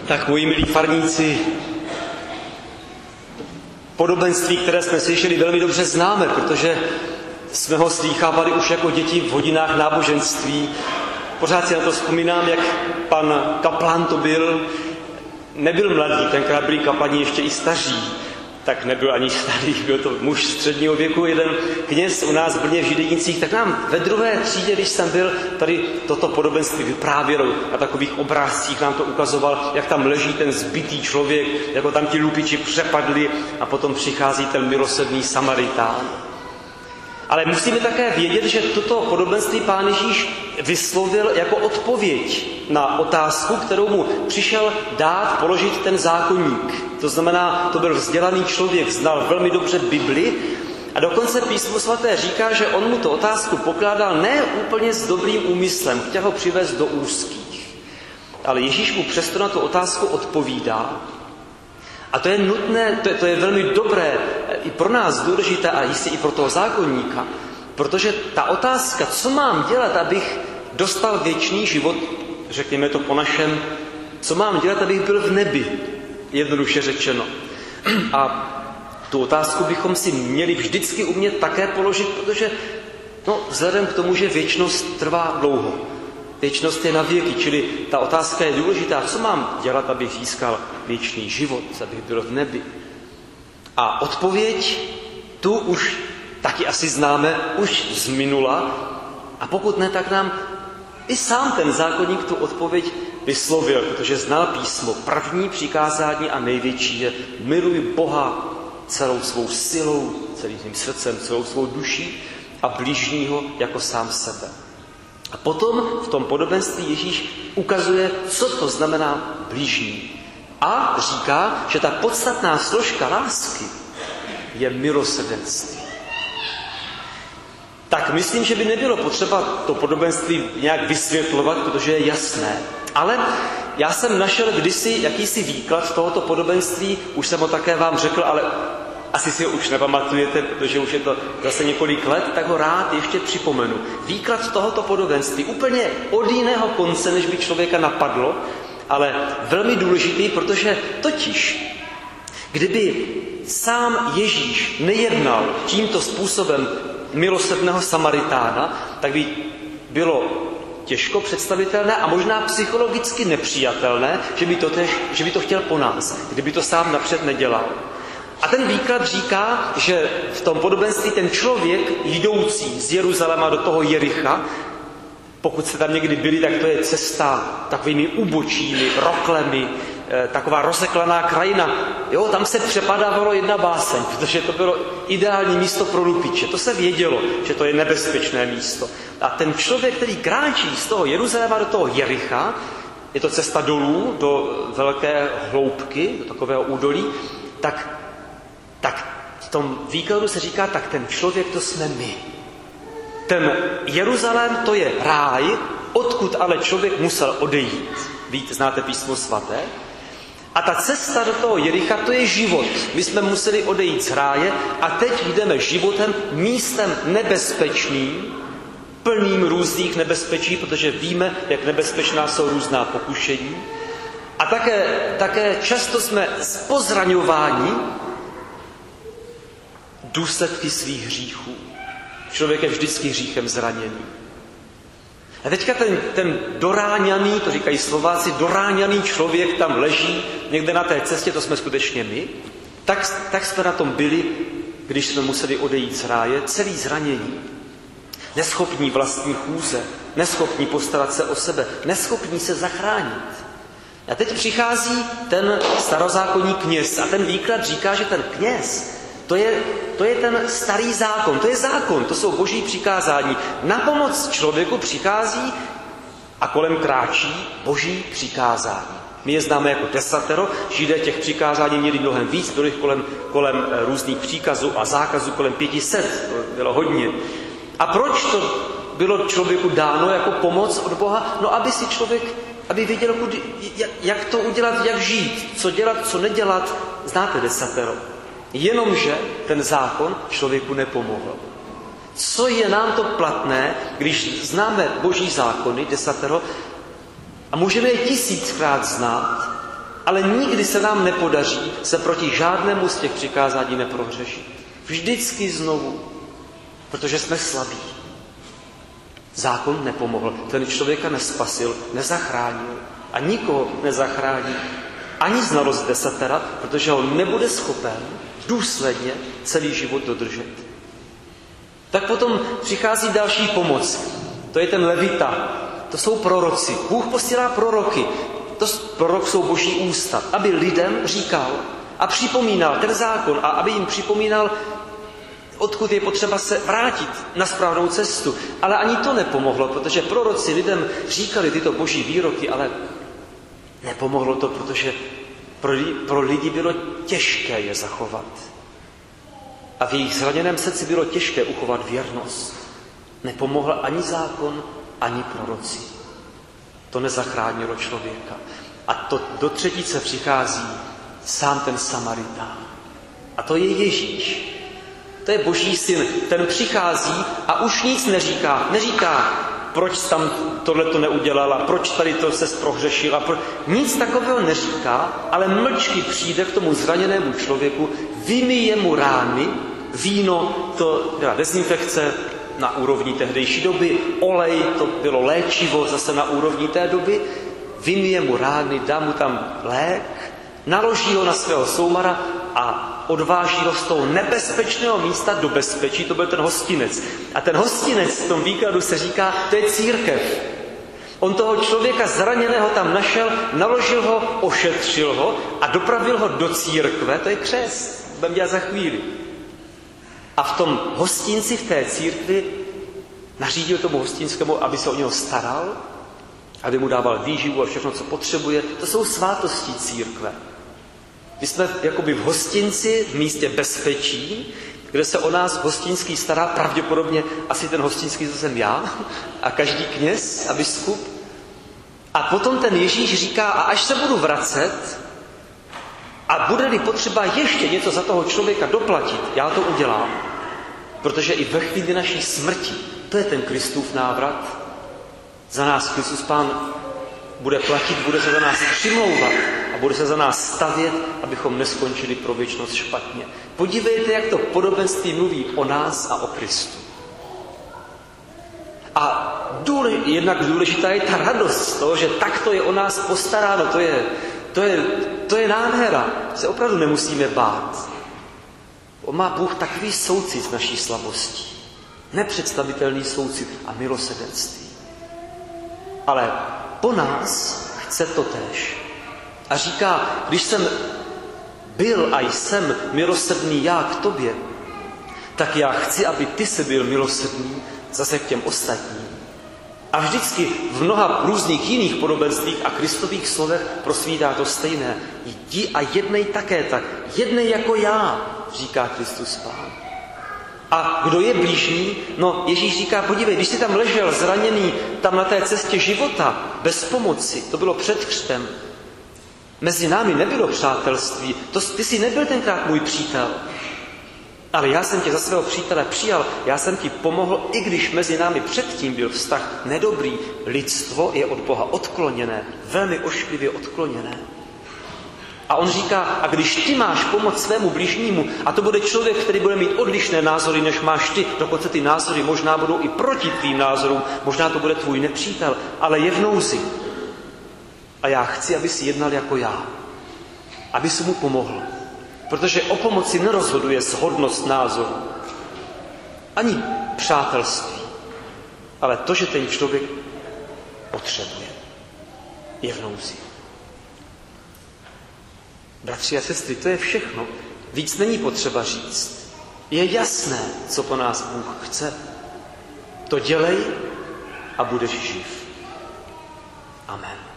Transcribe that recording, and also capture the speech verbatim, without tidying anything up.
Tak, moji milí farníci, podobenství, které jsme slyšeli, velmi dobře známe, protože jsme ho slýchávali už jako děti v hodinách náboženství. Pořád si na to vzpomínám, jak pan kaplan to byl, nebyl mladý, tenkrát byli kaplani ještě i staří, tak nebyl ani starý, byl to muž středního věku, jeden kněz u nás v Brně v Židenicích, tak nám ve druhé třídě, když jsem byl, tady toto podobenství vyprávěl, na takových obrázcích nám to ukazoval, jak tam leží ten zbitý člověk, jako tam ti lupiči přepadli a potom přichází ten milosrdný Samaritán. Ale musíme také vědět, že toto podobenství Pán Ježíš vyslovil jako odpověď na otázku, kterou mu přišel dát položit ten zákonník. To znamená, to byl vzdělaný člověk, znal velmi dobře Bibli a dokonce Písmo svaté říká, že on mu tu otázku pokládal ne úplně s dobrým úmyslem, chtěl ho přivést do úzkých. Ale Ježíš mu přesto na tu otázku odpovídá. A to je nutné, to je, to je velmi dobré, i pro nás důležité a jistě i pro toho zákonníka, protože ta otázka, co mám dělat, abych dostal věčný život, řekněme to po našem, co mám dělat, abych byl v nebi, jednoduše řečeno. A tu otázku bychom si měli vždycky umět také položit, protože no, vzhledem k tomu, že věčnost trvá dlouho. Věčnost je na věky, čili ta otázka je důležitá. Co mám dělat, abych získal věčný život, abych byl v nebi? A odpověď tu už taky asi známe, už z minula. A pokud ne, tak nám i sám ten zákonník tu odpověď vyslovil, protože znal písmo. První přikázání a největší je miluj Boha celou svou silou, celým svým srdcem, celou svou duší a bližního jako sám sebe. A potom v tom podobenství Ježíš ukazuje, co to znamená blížní. A říká, že ta podstatná složka lásky je milosrdenství. Tak myslím, že by nebylo potřeba to podobenství nějak vysvětlovat, protože je jasné. Ale já jsem našel kdysi jakýsi výklad tohoto podobenství, už jsem ho také vám řekl, ale asi si ho už nepamatujete, protože už je to zase několik let, tak ho rád ještě připomenu. Výklad tohoto podobenství úplně od jiného konce, než by člověka napadlo, ale velmi důležitý, protože totiž, kdyby sám Ježíš nejednal tímto způsobem milosrdného Samaritána, tak by bylo těžko představitelné a možná psychologicky nepřijatelné, že by to, tež, že by to chtěl po nás, kdyby to sám napřed nedělal. A ten výklad říká, že v tom podobenství ten člověk jdoucí z Jeruzaléma do toho Jericha, pokud jste tam někdy byli, tak to je cesta takovými úbočími, roklemi, taková rozseklaná krajina. Jo, tam se přepadávalo jedna báseň, protože to bylo ideální místo pro lupiče. To se vědělo, že to je nebezpečné místo. A ten člověk, který kráčí z toho Jeruzaléma do toho Jericha, je to cesta dolů do velké hloubky, do takového údolí, tak tak v tom výkladu se říká, tak ten člověk to jsme my. Ten Jeruzalém to je ráj, odkud ale člověk musel odejít. Víte, znáte Písmo svaté? A ta cesta do toho Jericha, to je život. My jsme museli odejít z ráje a teď jdeme životem, místem nebezpečným, plným různých nebezpečí, protože víme, jak nebezpečná jsou různá pokušení. A také, také často jsme pozraňováni důsledky svých hříchů. Člověk je vždycky hříchem zraněný. A teďka ten, ten doráňaný, to říkají Slováci, doráňaný člověk tam leží někde na té cestě, to jsme skutečně my, tak, tak jsme na tom byli, když jsme museli odejít z ráje, celý zranění. Neschopní vlastní chůze, neschopní postarat se o sebe, neschopní se zachránit. A teď přichází ten starozákonní kněz a ten výklad říká, že ten kněz To je, to je ten starý zákon, to je zákon, to jsou boží přikázání. Na pomoc člověku přichází a kolem kráčí boží přikázání. My je známe jako desatero, Židé těch přikázání měli mnohem víc, bylo jich kolem, kolem různých příkazů a zákazů kolem pěti set, to bylo hodně. A proč to bylo člověku dáno jako pomoc od Boha? No, aby si člověk, aby věděl, kudy, jak to udělat, jak žít, co dělat, co nedělat. Znáte desatero. Jenomže ten zákon člověku nepomohl. Co je nám to platné, když známe boží zákony, desatero, a můžeme je tisíckrát znát, Ale nikdy se nám nepodaří se proti žádnému z těch přikázání neprohřešit. Vždycky znovu, protože jsme slabí. Zákon nepomohl, ten člověka nespasil, nezachránil a nikoho nezachrání. Ani znalost desatera, protože ho nebude schopen důsledně celý život dodržet. Tak potom přichází další pomoc. To je ten levita. To jsou proroci. Bůh posílá proroky. To prorok jsou boží ústa, aby lidem říkal a připomínal ten zákon a aby jim připomínal, odkud je potřeba se vrátit na správnou cestu. Ale ani to nepomohlo, protože proroci lidem říkali tyto boží výroky, ale nepomohlo to, protože pro, pro lidi bylo těžké je zachovat. A v jejich zraněném srdci bylo těžké uchovat věrnost. Nepomohl ani zákon, ani proroci. To nezachránilo člověka. A to do třetice přichází sám ten Samaritán. A to je Ježíš. To je Boží syn. Ten přichází a už nic neříká. Neříká, proč tam tohleto neudělala, proč tady to se prohřešila. Pro... Nic takového neříká, ale mlčky přijde k tomu zraněnému člověku, vymyje mu rány, víno, to byla dezinfekce na úrovni tehdejší doby, olej, to bylo léčivo zase na úrovni té doby, vymyje mu rány, dá mu tam lék, naloží ho na svého soumara a odváží ho z toho nebezpečného místa do bezpečí, to byl ten hostinec. A ten hostinec v tom výkladu se říká, to je církev. On toho člověka zraněného tam našel, naložil ho, ošetřil ho a dopravil ho do církve, to je křest, budeme dělat za chvíli. A v tom hostinci, v té církvi, nařídil tomu hostinskému, aby se o něho staral, aby mu dával výživu a všechno, co potřebuje. To jsou svátosti církve. My jsme jakoby v hostinci, v místě bezpečí, kde se o nás hostinský stará, pravděpodobně asi ten hostinský, to jsem já, a každý kněz a biskup. A potom ten Ježíš říká, a až se budu vracet, a bude-li potřeba ještě něco za toho člověka doplatit, já to udělám. Protože i ve chvíli naší smrti, to je ten Kristův návrat, za nás Kristus Pán bude platit, bude se za nás přimlouvat a bude se za nás stavět, abychom neskončili pro věčnost špatně. Podívejte, jak to podobenství mluví o nás a o Kristu. A důle, jednak důležitá je ta radost z toho, že takto je o nás postaráno, to je, to je, to je nádhera, se opravdu nemusíme bát. On má Bůh takový soucit s naší slabostí. Nepředstavitelný soucit a milosrdenství. Ale po nás chce to též. A říká, když jsem byl a jsem milosrdný já k tobě, tak já chci, aby ty se byl milosrdný zase k těm ostatním. A vždycky v mnoha různých jiných podobenstvích a Kristových slovech prosvítá to stejné. Jdi a jednej také tak. Jednej jako já, říká Kristus Pán. A kdo je blížní? No Ježíš říká, podívej, když jsi tam ležel zraněný, tam na té cestě života, bez pomoci, to bylo před křtem. Mezi námi nebylo přátelství, to, ty jsi nebyl tenkrát můj přítel. Ale já jsem tě za svého přítele přijal, já jsem ti pomohl, i když mezi námi předtím byl vztah nedobrý. Lidstvo je od Boha odkloněné, velmi ošklivě odkloněné. A on říká, a když ty máš pomoct svému bližnímu, a to bude člověk, který bude mít odlišné názory, než máš ty, dokonce ty názory možná budou i proti tvým názorům, možná to bude tvůj nepřítel, ale je v nouzi. A já chci, aby si jednal jako já. Aby si mu pomohl. Protože o pomoci nerozhoduje shodnost názoru. Ani přátelství. Ale to, že ten člověk potřebuje. Je v nouzi. Bratři a sestry, to je všechno. Víc není potřeba říct. Je jasné, co po nás Bůh chce. To dělej a budeš živ. Amen.